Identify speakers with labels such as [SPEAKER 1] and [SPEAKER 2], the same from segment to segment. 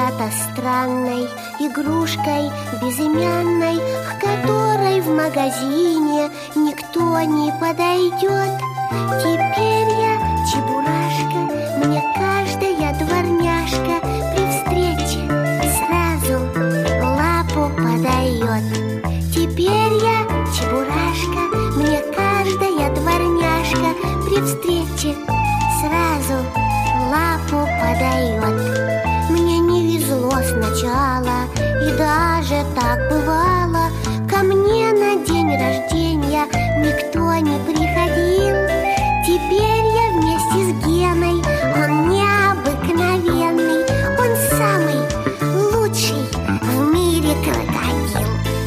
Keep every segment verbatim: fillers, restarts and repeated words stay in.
[SPEAKER 1] когда-то странной игрушкой безымянной, к которой в магазине никто не подойдет. Теперь я чебурашка, мне каждая дворняжка при встрече сразу лапу подает. Теперь я чебурашка, мне каждая дворняжка при встрече сразу лапу подает. Мне не везло сначала, и даже так бывало. Ко мне на день рождения никто не приходил. Теперь я вместе с Геной, он необыкновенный, он самый лучший в мире крокодил.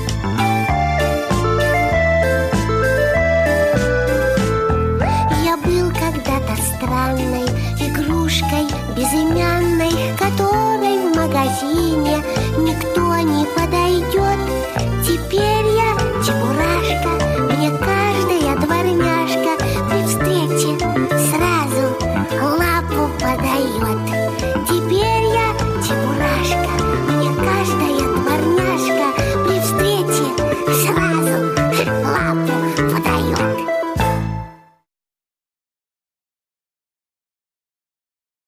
[SPEAKER 1] Я был когда-то странной игрушкой безымянной, к которой в магазине никто не подойдет.